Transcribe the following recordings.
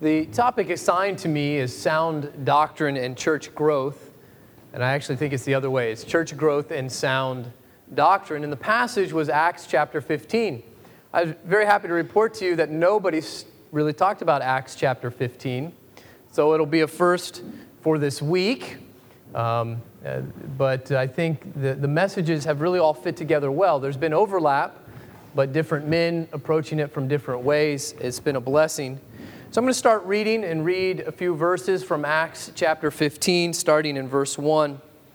The topic assigned to me is sound doctrine and church growth, and I actually think it's the other way. It's church growth and sound doctrine, and the passage was Acts chapter 15. I was very happy to report to you that nobody's really talked about Acts chapter 15, so it'll be a first for this week, but I think the messages have really all fit together well. There's been overlap, but different men approaching it from different ways. It's been a blessing. So I'm going to start reading and read a few verses from Acts chapter 15, starting in verse 1.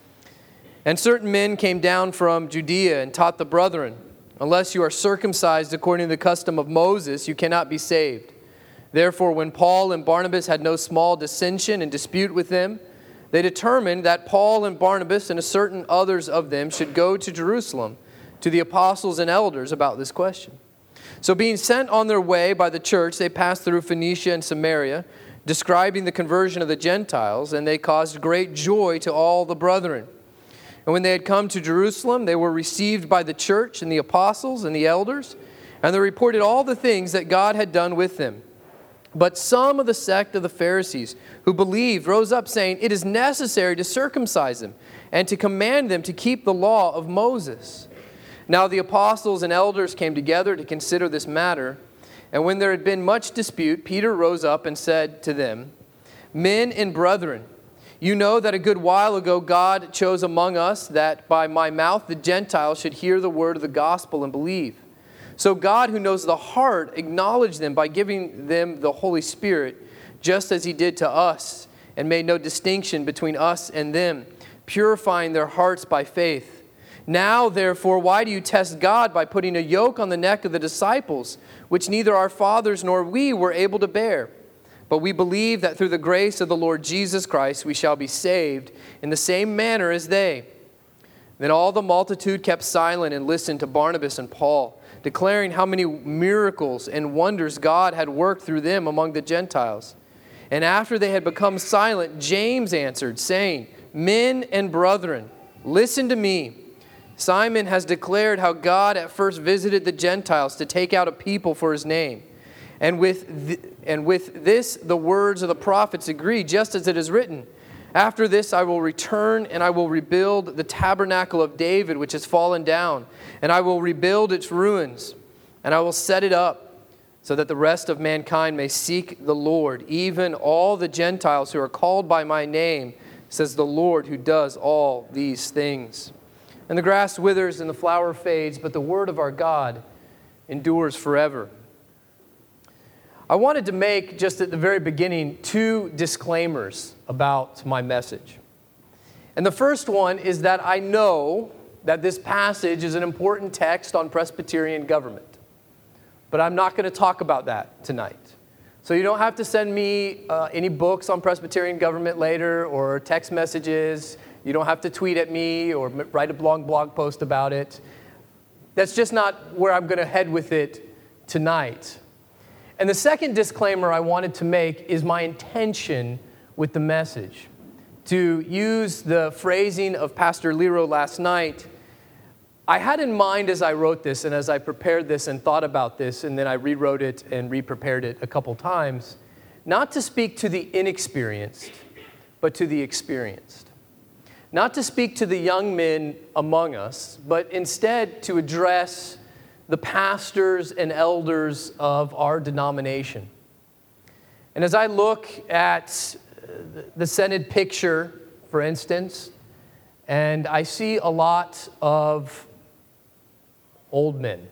And certain men came down from Judea and taught the brethren, unless you are circumcised according to the custom of Moses, you cannot be saved. Therefore, when Paul and Barnabas had no small dissension and dispute with them, they determined that Paul and Barnabas and a certain others of them should go to Jerusalem to the apostles and elders about this question. So being sent on their way by the church, they passed through Phoenicia and Samaria, describing the conversion of the Gentiles, and they caused great joy to all the brethren. And when they had come to Jerusalem, they were received by the church and the apostles and the elders, and they reported all the things that God had done with them. But some of the sect of the Pharisees who believed rose up, saying, "It is necessary to circumcise them and to command them to keep the law of Moses." Now the apostles and elders came together to consider this matter, and when there had been much dispute, Peter rose up and said to them, "Men and brethren, you know that a good while ago God chose among us that by my mouth the Gentiles should hear the word of the gospel and believe. So God, who knows the heart, acknowledged them by giving them the Holy Spirit, just as He did to us, and made no distinction between us and them, purifying their hearts by faith. Now, therefore, why do you test God by putting a yoke on the neck of the disciples, which neither our fathers nor we were able to bear? But we believe that through the grace of the Lord Jesus Christ we shall be saved in the same manner as they." Then all the multitude kept silent and listened to Barnabas and Paul, declaring how many miracles and wonders God had worked through them among the Gentiles. And after they had become silent, James answered, saying, "Men and brethren, listen to me. Simon has declared how God at first visited the Gentiles to take out a people for His name. And with this the words of the prophets agree, just as it is written, 'After this I will return and I will rebuild the tabernacle of David which has fallen down, and I will rebuild its ruins, and I will set it up, so that the rest of mankind may seek the Lord, even all the Gentiles who are called by my name, says the Lord who does all these things.' And the grass withers and the flower fades, but the word of our God endures forever." I wanted to make, just at the very beginning, two disclaimers about my message. And the first one is that I know that this passage is an important text on Presbyterian government. But I'm not going to talk about that tonight. So you don't have to send me any books on Presbyterian government later or text messages. You don't have to tweet at me or write a long blog post about it. That's just not where I'm going to head with it tonight. And the second disclaimer I wanted to make is my intention with the message. To use the phrasing of Pastor Lero last night, I had in mind as I wrote this and as I prepared this and thought about this, and then I rewrote it and re-prepared it a couple times, not to speak to the inexperienced, but to the experienced. Not to speak to the young men among us, but instead to address the pastors and elders of our denomination. And as I look at the Synod picture, for instance, and I see a lot of old men.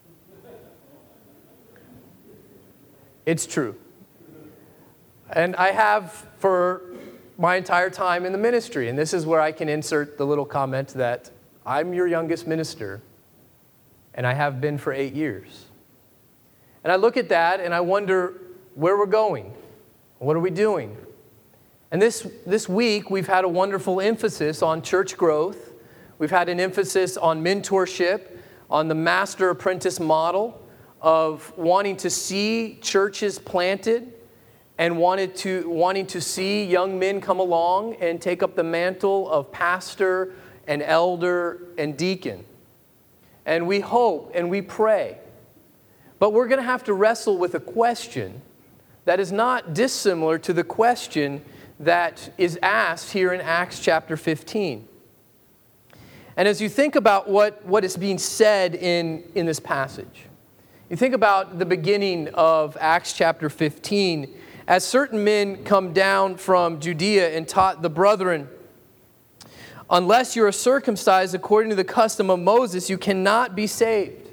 It's true. And I have for my entire time in the ministry. And this is where I can insert the little comment that I'm your youngest minister, and I have been for 8 years. And I look at that and I wonder where we're going. What are we doing? And this week we've had a wonderful emphasis on church growth. We've had an emphasis on mentorship, on the master-apprentice model of wanting to see churches planted and wanting to see young men come along and take up the mantle of pastor and elder and deacon. And we hope and we pray. But we're going to have to wrestle with a question that is not dissimilar to the question that is asked here in Acts chapter 15. And as you think about what is being said in this passage, you think about the beginning of Acts chapter 15, as certain men come down from Judea and taught the brethren, unless you are circumcised according to the custom of Moses, you cannot be saved.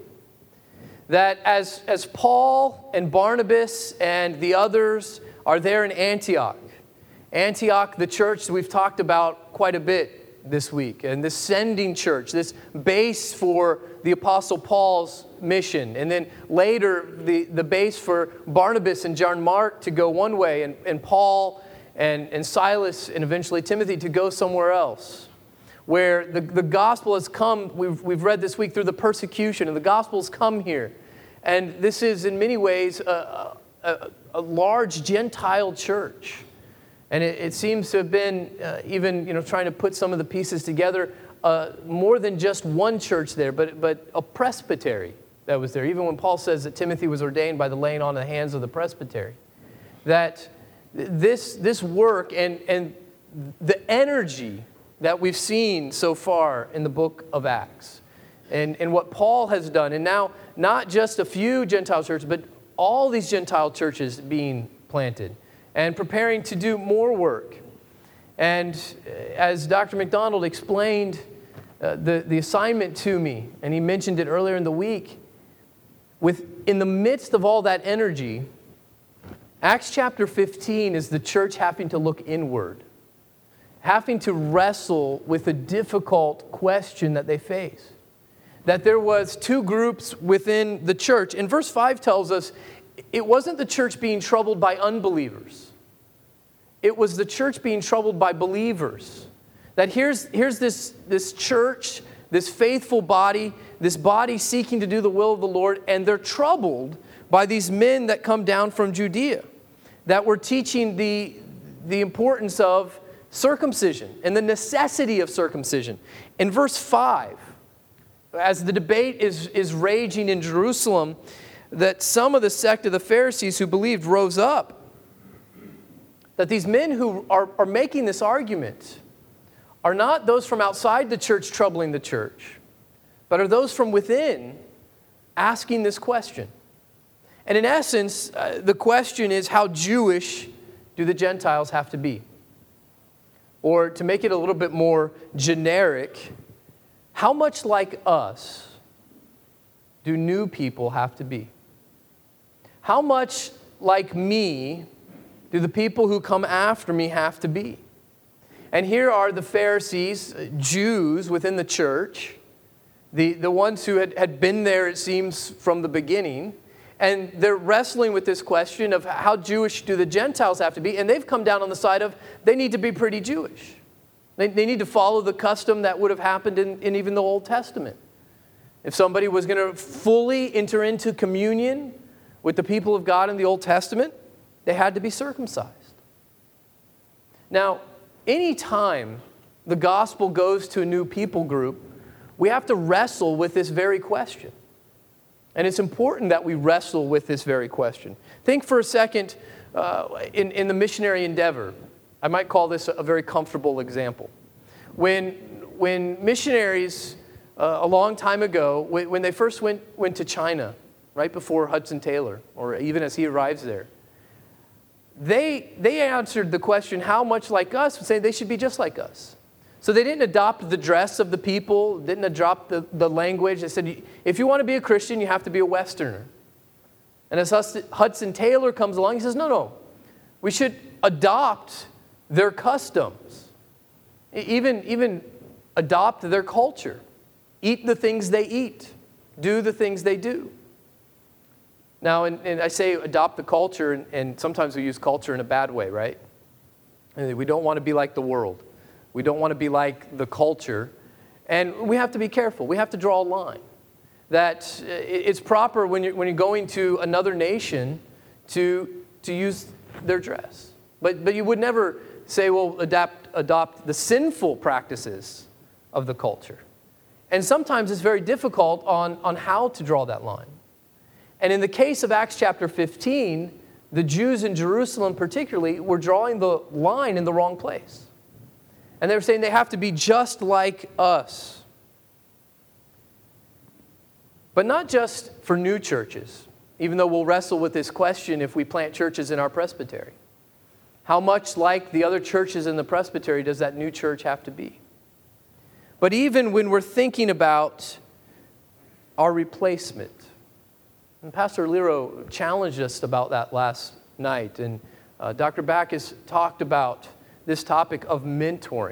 That as Paul and Barnabas and the others are there in Antioch, the church that we've talked about quite a bit this week, and this sending church, this base for the Apostle Paul's mission, and then later the base for Barnabas and John Mark to go one way, and Paul and Silas and eventually Timothy to go somewhere else, where the gospel has come. We've read this week through the persecution, and the gospel has come here, and this is in many ways a large Gentile church. And it seems to have been, even trying to put some of the pieces together, more than just one church there, but a presbytery that was there. Even when Paul says that Timothy was ordained by the laying on of the hands of the presbytery. That this work and the energy that we've seen so far in the book of Acts, and what Paul has done, and now not just a few Gentile churches, but all these Gentile churches being planted, and preparing to do more work. And as Dr. McDonald explained the assignment to me, and he mentioned it earlier in the week, in the midst of all that energy, Acts chapter 15 is the church having to look inward, having to wrestle with a difficult question that they face. That there was two groups within the church. And verse 5 tells us it wasn't the church being troubled by unbelievers. It was the church being troubled by believers. That here's this church, this faithful body, this body seeking to do the will of the Lord, and they're troubled by these men that come down from Judea that were teaching the importance of circumcision and the necessity of circumcision. In verse 5, as the debate is raging in Jerusalem, that some of the sect of the Pharisees who believed rose up. That these men who are making this argument are not those from outside the church troubling the church, but are those from within asking this question. And in essence, the question is, how Jewish do the Gentiles have to be? Or to make it a little bit more generic, how much like us do new people have to be? How much like me do the people who come after me have to be? And here are the Pharisees, Jews within the church, the ones who had been there, it seems, from the beginning. And they're wrestling with this question of how Jewish do the Gentiles have to be? And they've come down on the side of they need to be pretty Jewish. They need to follow the custom that would have happened in even the Old Testament. If somebody was going to fully enter into communion with the people of God in the Old Testament, they had to be circumcised. Now, any time the gospel goes to a new people group, we have to wrestle with this very question. And it's important that we wrestle with this very question. Think for a second in the missionary endeavor. I might call this a very comfortable example. When missionaries a long time ago, when they first went to China, right before Hudson Taylor, or even as he arrives there, they answered the question, how much like us, saying they should be just like us. So they didn't adopt the dress of the people, didn't adopt the language. They said, if you want to be a Christian, you have to be a Westerner. And as Hudson Taylor comes along, he says, no, we should adopt their customs, even adopt their culture, eat the things they eat, do the things they do. Now, and I say adopt the culture, and sometimes we use culture in a bad way, right? We don't want to be like the world. We don't want to be like the culture. And we have to be careful. We have to draw a line. That it's proper when you're going to another nation to use their dress. But you would never say, well, adopt the sinful practices of the culture. And sometimes it's very difficult on how to draw that line. And in the case of Acts chapter 15, the Jews in Jerusalem particularly were drawing the line in the wrong place. And they were saying they have to be just like us. But not just for new churches, even though we'll wrestle with this question if we plant churches in our presbytery. How much like the other churches in the presbytery does that new church have to be? But even when we're thinking about our replacement, and Pastor Lero challenged us about that last night, and Dr. Backus talked about this topic of mentoring.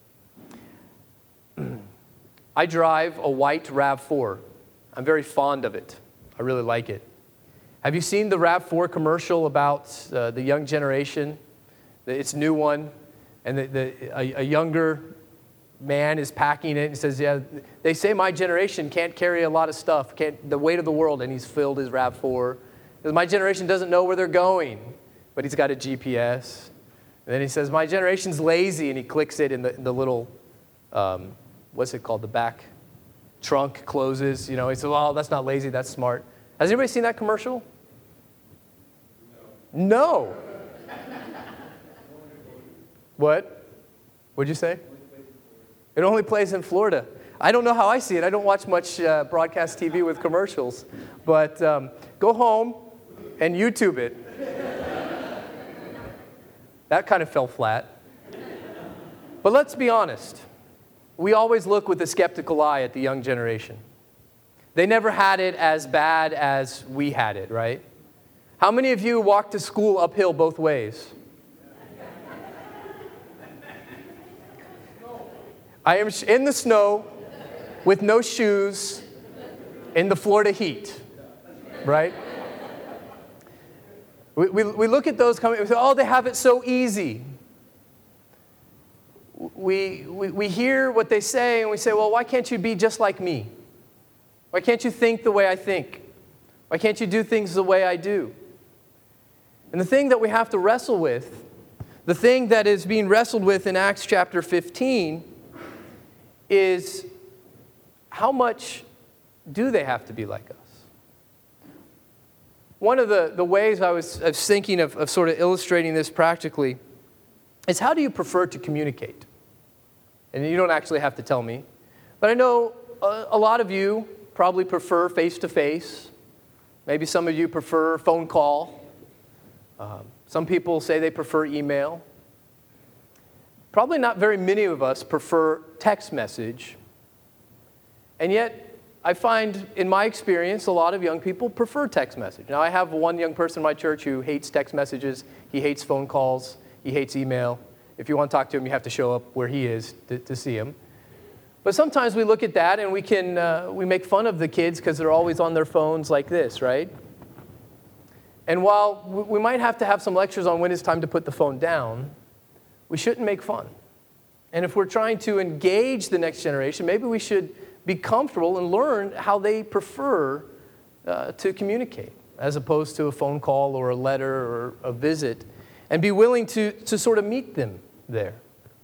I drive a white RAV4. I'm very fond of it. I really like it. Have you seen the RAV4 commercial about the young generation? It's a new one, and a younger man is packing it and says, yeah, they say my generation can't carry a lot of stuff, the weight of the world, and he's filled his RAV4. Because my generation doesn't know where they're going, but he's got a GPS. And then he says, my generation's lazy, and he clicks it in the little, what's it called, the back trunk closes. You know, he says, well, that's not lazy, that's smart. Has anybody seen that commercial? No. What? What'd you say? It only plays in Florida. I don't know how I see it. I don't watch much broadcast TV with commercials. But go home and YouTube it. That kind of fell flat. But let's be honest. We always look with a skeptical eye at the young generation. They never had it as bad as we had it, right? How many of you walked to school uphill both ways? I am in the snow with no shoes in the Florida heat, right? We look at those coming, we say, oh, they have it so easy. We hear what they say and we say, well, why can't you be just like me? Why can't you think the way I think? Why can't you do things the way I do? And the thing that we have to wrestle with, the thing that is being wrestled with in Acts chapter 15 is how much do they have to be like us? One of the ways I was thinking of sort of illustrating this practically is how do you prefer to communicate? And you don't actually have to tell me, but I know a lot of you probably prefer face-to-face. Maybe some of you prefer phone call. Some people say they prefer email. Probably not very many of us prefer text message. And yet, I find in my experience, a lot of young people prefer text message. Now, I have one young person in my church who hates text messages. He hates phone calls. He hates email. If you want to talk to him, you have to show up where he is to see him. But sometimes we look at that and we make fun of the kids because they're always on their phones like this, right? And while we might have to have some lectures on when it's time to put the phone down, we shouldn't make fun. And if we're trying to engage the next generation, maybe we should be comfortable and learn how they prefer to communicate, as opposed to a phone call or a letter or a visit, and be willing to sort of meet them there.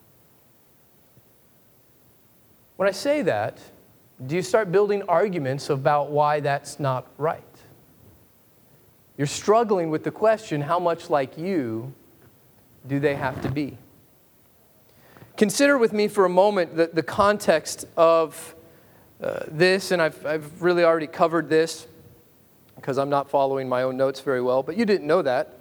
When I say that, do you start building arguments about why that's not right? You're struggling with the question, how much like you do they have to be? Consider with me for a moment the context of this, and I've really already covered this because I'm not following my own notes very well, but you didn't know that.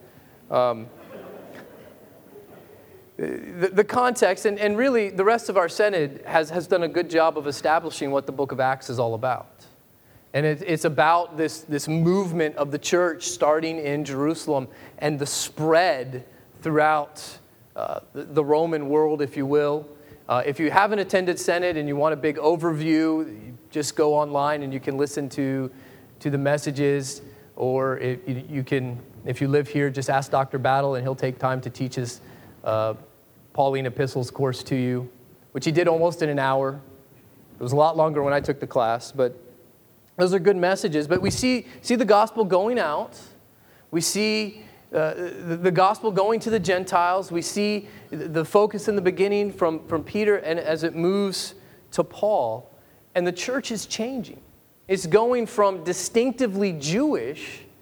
The context, and really the rest of our Synod has done a good job of establishing what the book of Acts is all about. And it's about this movement of the church starting in Jerusalem and the spread throughout the Roman world, if you will. If you haven't attended Synod and you want a big overview, you just go online and you can listen to the messages. Or if you live here, just ask Dr. Battle and he'll take time to teach his Pauline Epistles course to you, which he did almost in an hour. It was a lot longer when I took the class, but those are good messages. But we see the gospel going out. We see the gospel going to the Gentiles. We see the focus in the beginning from Peter and as it moves to Paul. And the church is changing. It's going from distinctively Jewish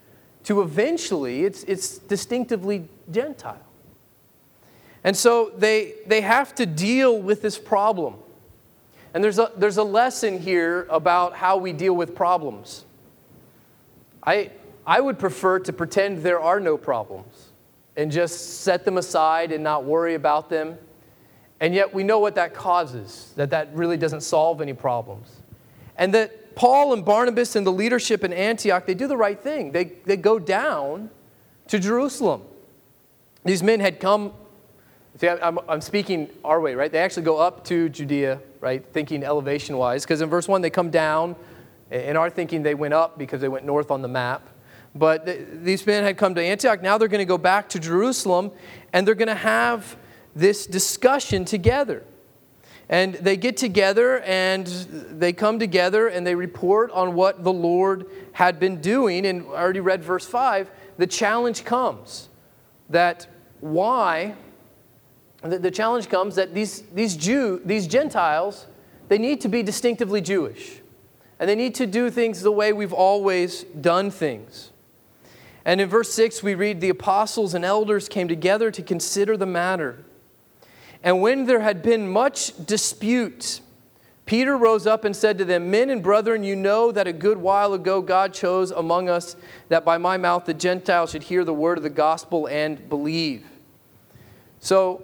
to eventually, it's distinctively Gentile. And so they have to deal with this problem. And there's a lesson here about how we deal with problems. I would prefer to pretend there are no problems and just set them aside and not worry about them. And yet we know what that causes, that really doesn't solve any problems. And that Paul and Barnabas and the leadership in Antioch, they do the right thing. They go down to Jerusalem. These men had come, see, I'm speaking our way, right? They actually go up to Judea, right? Thinking elevation-wise. Because in verse 1, they come down. In our thinking, they went up because they went north on the map. But these men had come to Antioch. Now they're going to go back to Jerusalem. And they're going to have this discussion together. And they get together and they come together and they report on what the Lord had been doing. And I already read verse 5. The challenge comes that why... The challenge comes that these Gentiles, they need to be distinctively Jewish. And they need to do things the way we've always done things. And in verse 6 we read, the apostles and elders came together to consider the matter. And when there had been much dispute, Peter rose up and said to them, men and brethren, you know that a good while ago God chose among us that by my mouth the Gentiles should hear the word of the gospel and believe. So,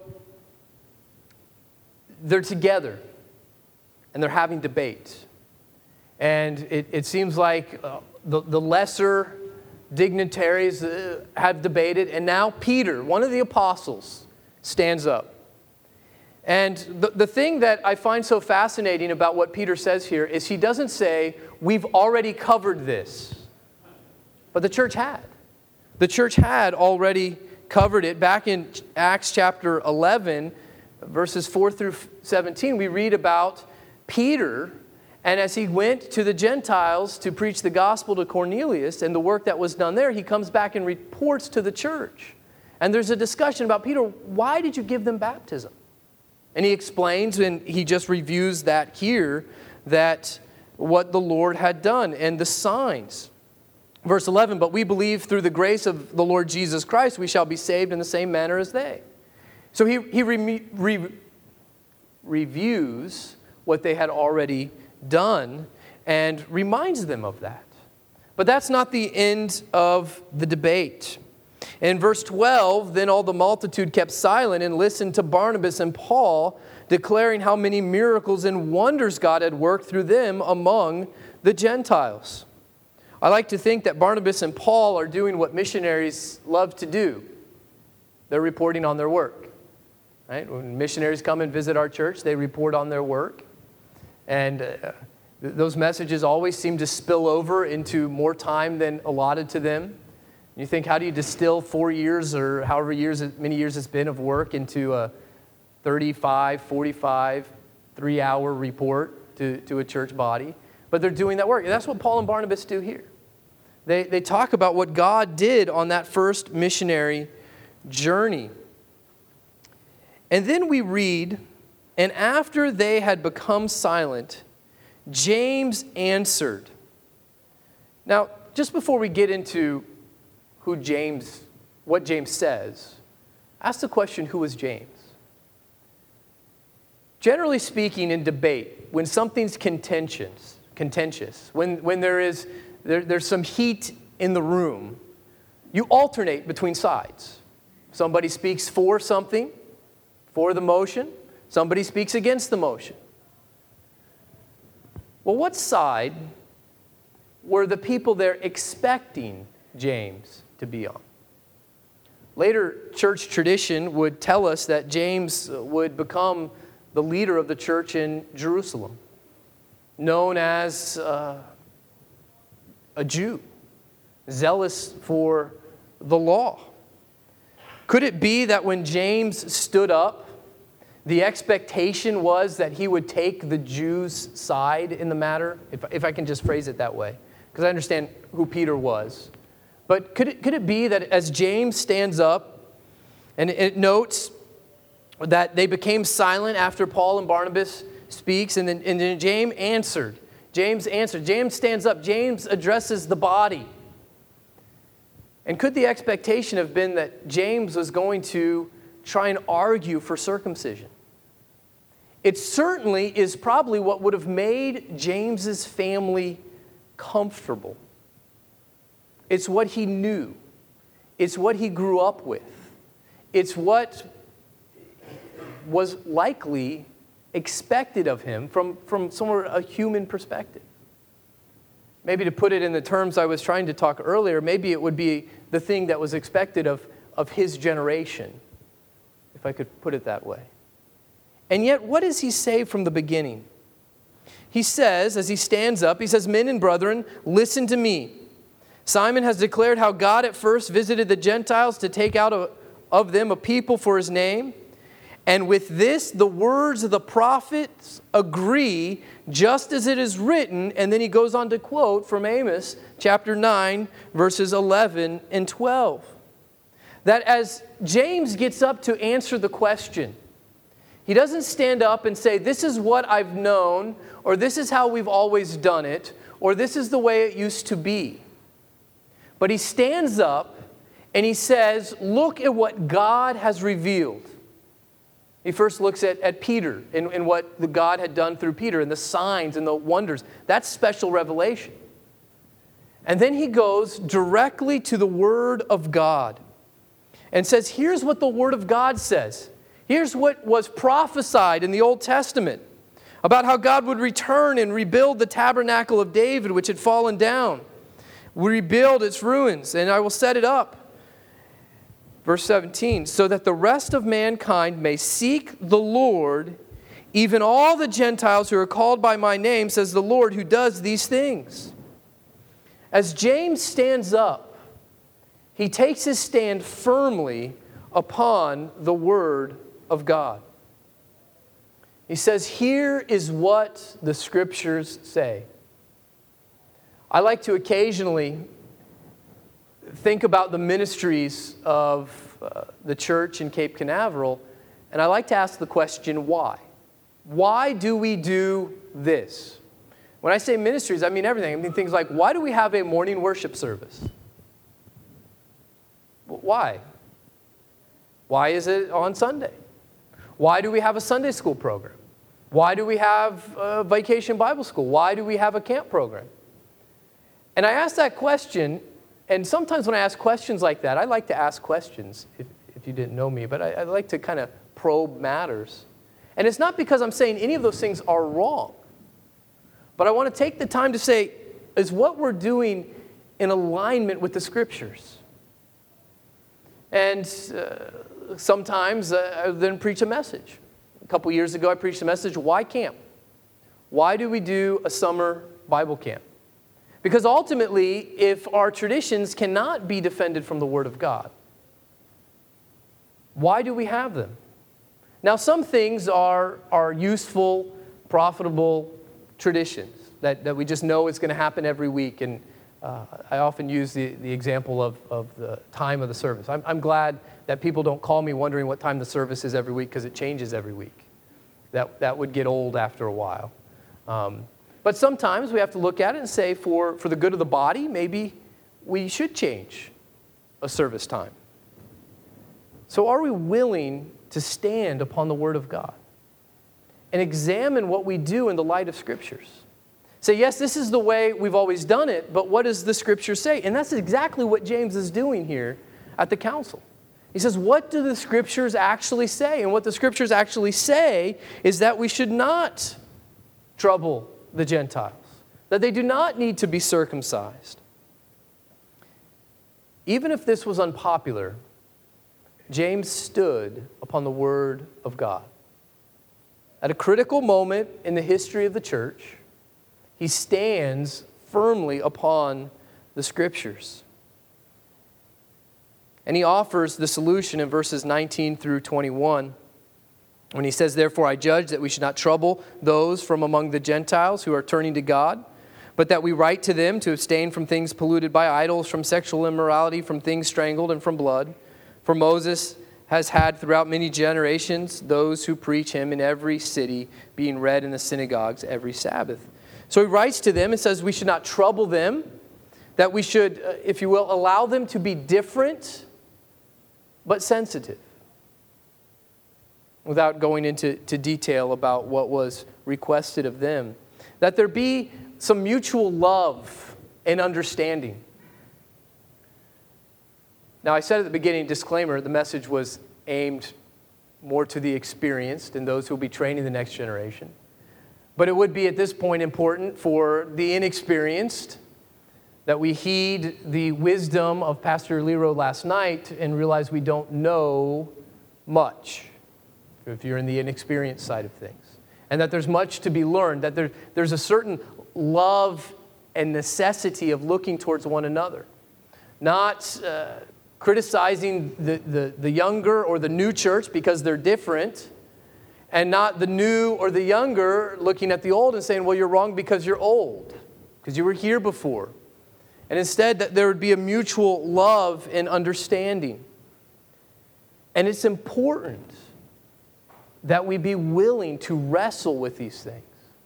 they're together, and they're having debate. And it seems like the lesser dignitaries have debated, and now Peter, one of the apostles, stands up. And the thing that I find so fascinating about what Peter says here is he doesn't say, we've already covered this. But the church had. The church had already covered it. Back in Acts chapter 11, verses 4 through 17, we read about Peter, and as he went to the Gentiles to preach the gospel to Cornelius and the work that was done there, he comes back and reports to the church. And there's a discussion about, Peter, why did you give them baptism? And he explains, and he just reviews that here, that what the Lord had done and the signs. Verse 11, but we believe through the grace of the Lord Jesus Christ, we shall be saved in the same manner as they. So he reviews what they had already done and reminds them of that. But that's not the end of the debate. In verse 12, then all the multitude kept silent and listened to Barnabas and Paul, declaring how many miracles and wonders God had worked through them among the Gentiles. I like to think that Barnabas and Paul are doing what missionaries love to do. They're reporting on their work. Right? When missionaries come and visit our church, they report on their work. And those messages always seem to spill over into more time than allotted to them. You think, how do you distill 4 years or however many years it's been of work into a 35, 45, 3-hour report to a church body? But they're doing that work. And that's what Paul and Barnabas do here. They talk about what God did on that first missionary journey. And then we read, and after they had become silent, James answered. Now, just before we get into what James says, ask the question, who was James? Generally speaking, in debate, when something's contentious, when there's some heat in the room, you alternate between sides. Somebody speaks for something, for the motion. Somebody speaks against the motion. Well, what side were the people there expecting James to be on? Later church tradition would tell us that James would become the leader of the church in Jerusalem, known as a Jew, zealous for the law. Could it be that when James stood up, the expectation was that he would take the Jews' side in the matter? If I can just phrase it that way, because I understand who Peter was. But could it be that as James stands up, and it notes that they became silent after Paul and Barnabas speaks, and then James answered. James stands up. James addresses the body. And could the expectation have been that James was going to try and argue for circumcision? It certainly is probably what would have made James's family comfortable. It's what he knew. It's what he grew up with. It's what was likely expected of him from somewhere a human perspective. Maybe to put it in the terms I was trying to talk earlier, maybe it would be the thing that was expected of his generation, if I could put it that way. And yet, what does he say from the beginning? He says, as he stands up, he says, "Men and brethren, listen to me. Simon has declared how God at first visited the Gentiles to take out of them a people for his name. And with this, the words of the prophets agree, just as it is written." And then he goes on to quote from Amos chapter 9, verses 11 and 12. That as James gets up to answer the question, he doesn't stand up and say, "This is what I've known," or "This is how we've always done it," or "This is the way it used to be." But he stands up and he says, "Look at what God has revealed." He first looks at Peter and what God had done through Peter and the signs and the wonders. That's special revelation. And then he goes directly to the Word of God and says, here's what the Word of God says. Here's what was prophesied in the Old Testament about how God would return and rebuild the tabernacle of David, which had fallen down. Rebuild its ruins, and I will set it up. Verse 17, "So that the rest of mankind may seek the Lord, even all the Gentiles who are called by my name, says the Lord who does these things." As James stands up, he takes his stand firmly upon the Word of God. He says, here is what the Scriptures say. I like to occasionally think about the ministries of the church in Cape Canaveral, and I like to ask the question, why? Why do we do this? When I say ministries, I mean everything. I mean things like, why do we have a morning worship service? Why? Why is it on Sunday? Why do we have a Sunday school program? Why do we have a vacation Bible school? Why do we have a camp program? And I ask that question. And sometimes when I ask questions like that, I like to ask questions, if you didn't know me, but I like to kind of probe matters. And it's not because I'm saying any of those things are wrong, but I want to take the time to say, is what we're doing in alignment with the Scriptures? And sometimes I then preach a message. A couple years ago, I preached a message, why camp? Why do we do a summer Bible camp? Because ultimately, if our traditions cannot be defended from the Word of God, why do we have them? Now, some things are useful, profitable traditions that we just know it's going to happen every week. And I often use the example of the time of the service. I'm glad that people don't call me wondering what time the service is every week, because it changes every week. That would get old after a while. But sometimes we have to look at it and say, for the good of the body, maybe we should change a service time. So are we willing to stand upon the Word of God and examine what we do in the light of Scriptures? Say, yes, this is the way we've always done it, but what does the Scripture say? And that's exactly what James is doing here at the council. He says, what do the Scriptures actually say? And what the Scriptures actually say is that we should not trouble the Gentiles, that they do not need to be circumcised. Even if this was unpopular, James stood upon the Word of God. At a critical moment in the history of the church, he stands firmly upon the Scriptures. And he offers the solution in verses 19 through 21. When he says, "Therefore I judge that we should not trouble those from among the Gentiles who are turning to God, but that we write to them to abstain from things polluted by idols, from sexual immorality, from things strangled, and from blood. For Moses has had throughout many generations those who preach him in every city, being read in the synagogues every Sabbath." So he writes to them and says we should not trouble them. that we should, if you will, allow them to be different but sensitive, without going into detail about what was requested of them. That there be some mutual love and understanding. Now, I said at the beginning, disclaimer, the message was aimed more to the experienced and those who will be training the next generation. But it would be at this point important for the inexperienced that we heed the wisdom of Pastor Lero last night and realize we don't know much, if you're in the inexperienced side of things. And that there's much to be learned, that there's a certain love and necessity of looking towards one another. Not criticizing the younger or the new church because they're different, and not the new or the younger looking at the old and saying, well, you're wrong because you're old, because you were here before. And instead, that there would be a mutual love and understanding. And it's important that we be willing to wrestle with these things.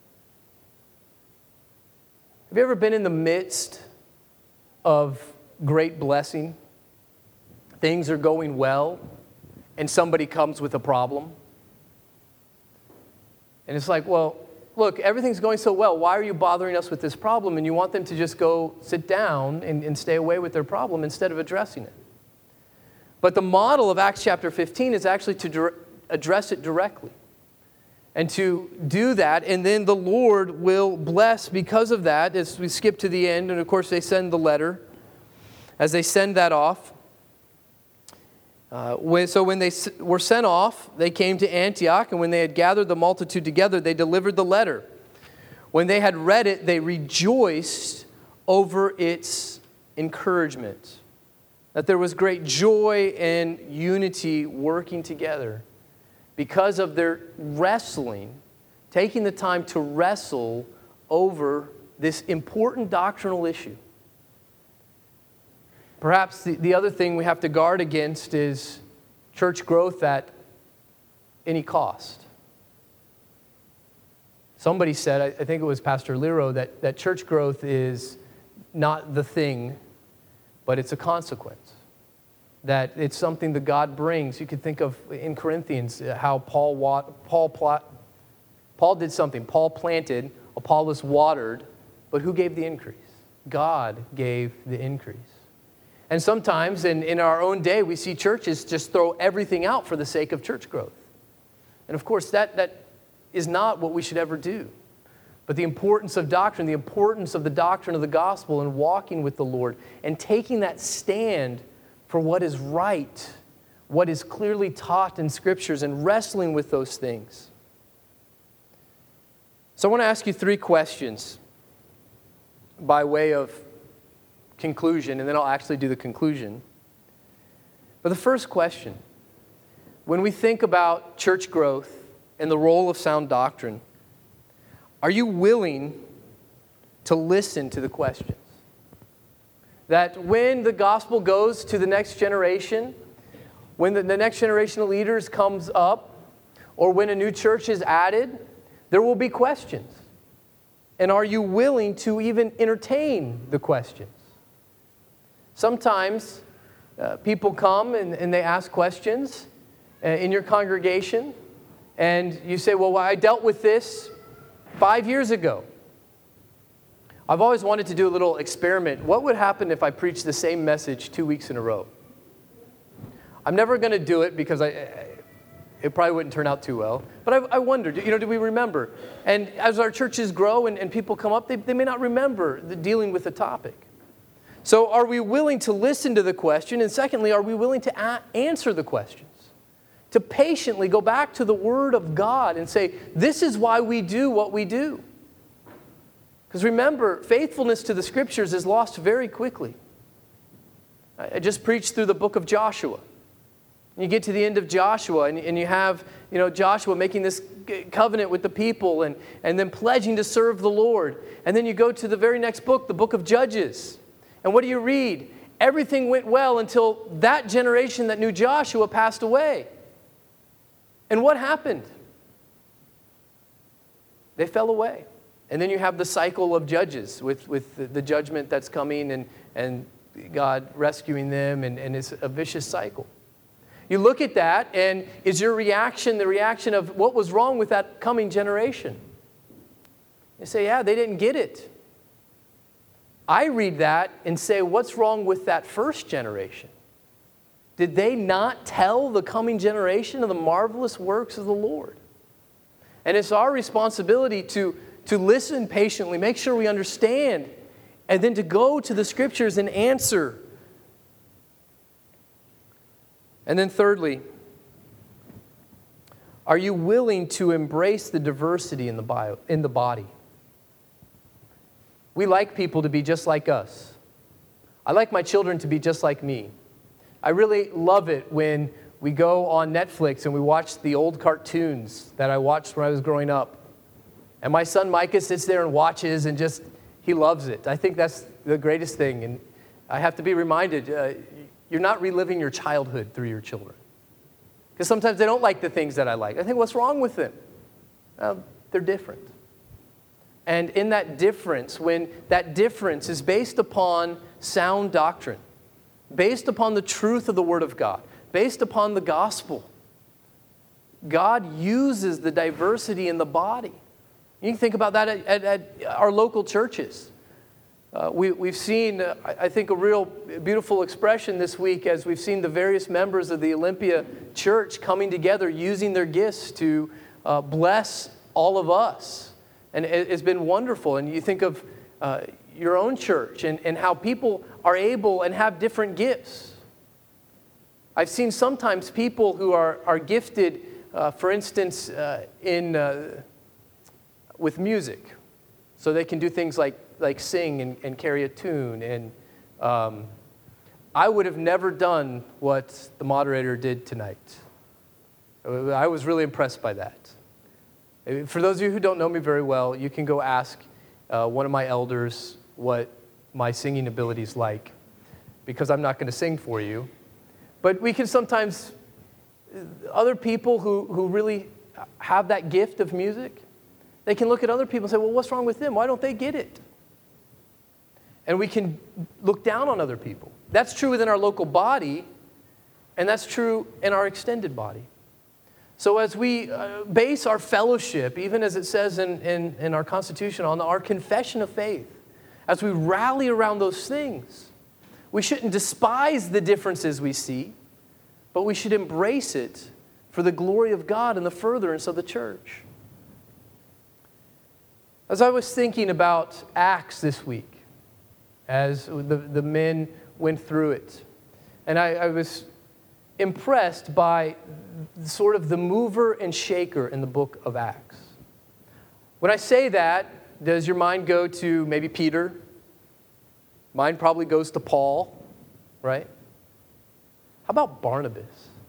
Have you ever been in the midst of great blessing? Things are going well, and somebody comes with a problem. And it's like, well, look, everything's going so well. Why are you bothering us with this problem? And you want them to just go sit down and stay away with their problem instead of addressing it. But the model of Acts chapter 15 is actually to address it directly. And to do that, and then the Lord will bless because of that, as we skip to the end. And of course, they send the letter. As they send that off, when they were sent off, they came to Antioch, and when they had gathered the multitude together, they delivered the letter. When they had read it, they rejoiced over its encouragement, that there was great joy and unity working together because of their wrestling, taking the time to wrestle over this important doctrinal issue. Perhaps the other thing we have to guard against is church growth at any cost. Somebody said, I think it was Pastor Lero, that church growth is not the thing, but it's a consequence. That it's something that God brings. You could think of in Corinthians how Paul did something. Paul planted, Apollos watered, but who gave the increase? God gave the increase. And sometimes in our own day, we see churches just throw everything out for the sake of church growth. And of course, that is not what we should ever do. But the importance of doctrine, the importance of the doctrine of the gospel and walking with the Lord and taking that stand for what is right, what is clearly taught in Scriptures, and wrestling with those things. So I want to ask you 3 questions by way of conclusion, and then I'll actually do the conclusion. But the first question, when we think about church growth and the role of sound doctrine, are you willing to listen to the questions? That when the gospel goes to the next generation, when the next generation of leaders comes up, or when a new church is added, there will be questions. And are you willing to even entertain the questions? Sometimes people come and they ask questions in your congregation, and you say, well, I dealt with this 5 years ago. I've always wanted to do a little experiment. What would happen if I preached the same message 2 weeks in a row? I'm never going to do it because it probably wouldn't turn out too well. But I wondered, do we remember? And as our churches grow and people come up, they may not remember dealing with the topic. So are we willing to listen to the question? And secondly, are we willing to answer the questions? To patiently go back to the Word of God and say, this is why we do what we do. Because remember, faithfulness to the Scriptures is lost very quickly. I just preached through the book of Joshua. You get to the end of Joshua and you have Joshua making this covenant with the people and then pledging to serve the Lord. And then you go to the very next book, the book of Judges. And what do you read? Everything went well until that generation that knew Joshua passed away. And what happened? They fell away. And then you have the cycle of Judges with the judgment that's coming and God rescuing them, and it's a vicious cycle. You look at that, and is your reaction the reaction of what was wrong with that coming generation? You say, yeah, they didn't get it. I read that and say, what's wrong with that first generation? Did they not tell the coming generation of the marvelous works of the Lord? And it's our responsibility to listen patiently, make sure we understand, and then to go to the Scriptures and answer. And then thirdly, are you willing to embrace the diversity in the body? We like people to be just like us. I like my children to be just like me. I really love it when we go on Netflix and we watch the old cartoons that I watched when I was growing up. And my son Micah sits there and watches and just, he loves it. I think that's the greatest thing. And I have to be reminded, you're not reliving your childhood through your children. Because sometimes they don't like the things that I like. I think, what's wrong with them? They're different. And in that difference, when that difference is based upon sound doctrine, based upon the truth of the Word of God, based upon the gospel, God uses the diversity in the body. You can think about that at our local churches. We've seen, I think, a real beautiful expression this week as we've seen the various members of the Olympia Church coming together, using their gifts to bless all of us. And it's been wonderful. And you think of your own church and how people are able and have different gifts. I've seen sometimes people who are gifted, for instance, with music. So they can do things like sing and carry a tune. And I would have never done what the moderator did tonight. I was really impressed by that. For those of you who don't know me very well, you can go ask one of my elders what my singing ability is like, because I'm not going to sing for you. But we can sometimes, other people who really have that gift of music, they can look at other people and say, well, what's wrong with them? Why don't they get it? And we can look down on other people. That's true within our local body, and that's true in our extended body. So as we base our fellowship, even as it says in our Constitution, on our confession of faith, as we rally around those things, we shouldn't despise the differences we see, but we should embrace it for the glory of God and the furtherance of the church. As I was thinking about Acts this week, as the men went through it, and I was impressed by sort of the mover and shaker in the book of Acts. When I say that, does your mind go to maybe Peter? Mine probably goes to Paul, right? How about Barnabas?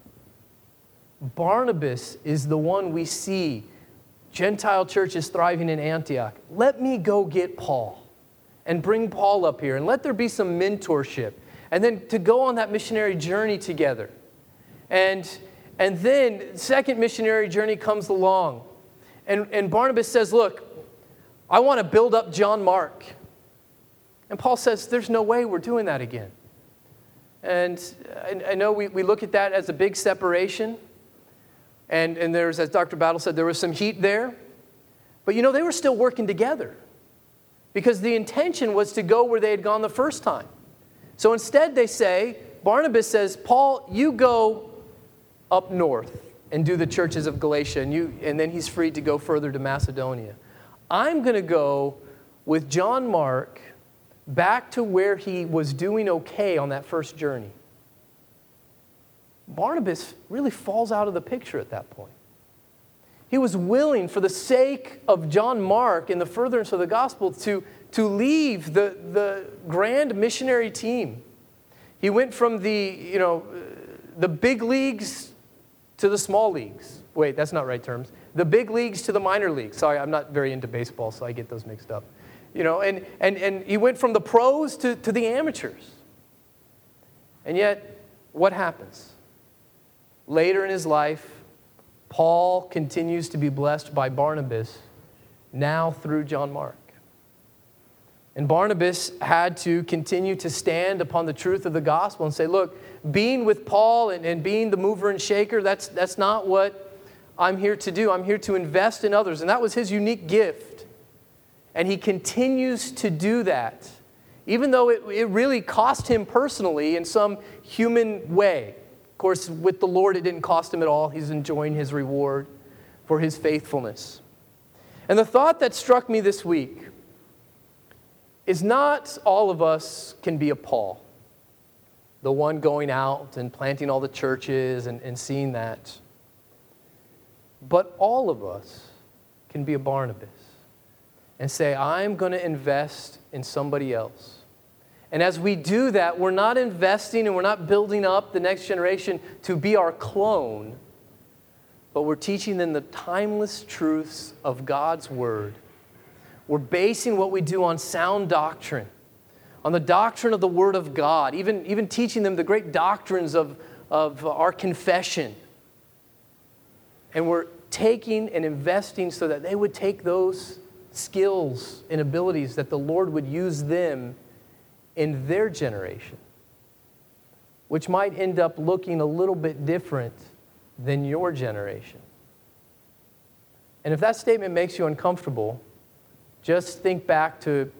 Barnabas is the one we see. Gentile churches thriving in Antioch. Let me go get Paul and bring Paul up here and let there be some mentorship. And then to go on that missionary journey together. And then second missionary journey comes along. And Barnabas says, look, I want to build up John Mark. And Paul says, there's no way we're doing that again. And I know we look at that as a big separation. And there's, as Dr. Battle said, there was some heat there. But you know, they were still working together. Because the intention was to go where they had gone the first time. So instead they say, Barnabas says, Paul, you go up north and do the churches of Galatia. And then he's free to go further to Macedonia. I'm going to go with John Mark back to where he was doing okay on that first journey. Barnabas really falls out of the picture at that point. He was willing, for the sake of John Mark and the furtherance of the gospel, to leave the grand missionary team. He went from the big leagues to the small leagues. Wait, that's not right terms. The big leagues to the minor leagues. Sorry, I'm not very into baseball, so I get those mixed up. And he went from the pros to the amateurs. And yet, what happens? Later in his life, Paul continues to be blessed by Barnabas, now through John Mark. And Barnabas had to continue to stand upon the truth of the gospel and say, look, being with Paul and being the mover and shaker, that's not what I'm here to do. I'm here to invest in others. And that was his unique gift. And he continues to do that, even though it really cost him personally in some human way. Of course, with the Lord, it didn't cost him at all. He's enjoying his reward for his faithfulness. And the thought that struck me this week is not all of us can be a Paul, the one going out and planting all the churches and seeing that. But all of us can be a Barnabas and say, I'm going to invest in somebody else. And as we do that, we're not investing and we're not building up the next generation to be our clone, but we're teaching them the timeless truths of God's Word. We're basing what we do on sound doctrine, on the doctrine of the Word of God, even teaching them the great doctrines of our confession. And we're taking and investing so that they would take those skills and abilities that the Lord would use them in their generation, which might end up looking a little bit different than your generation. And if that statement makes you uncomfortable, just think back to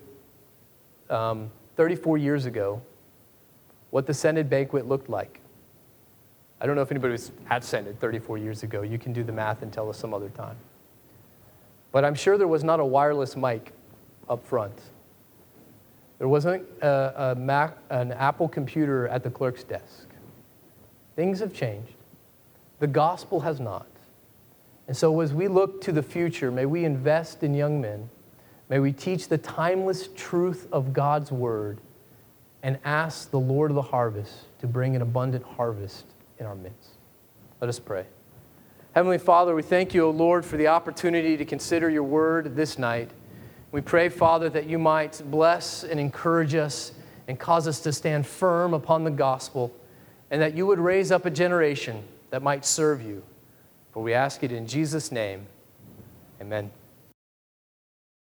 34 years ago, what the Synod banquet looked like. I don't know if anybody was at Synod 34 years ago. You can do the math and tell us some other time. But I'm sure there was not a wireless mic up front. There wasn't an Apple computer at the clerk's desk. Things have changed. The gospel has not. And so as we look to the future, may we invest in young men. May we teach the timeless truth of God's Word and ask the Lord of the harvest to bring an abundant harvest in our midst. Let us pray. Heavenly Father, we thank you, O Lord, for the opportunity to consider your Word this night. We pray, Father, that you might bless and encourage us and cause us to stand firm upon the gospel, and that you would raise up a generation that might serve you. For we ask it in Jesus' name. Amen.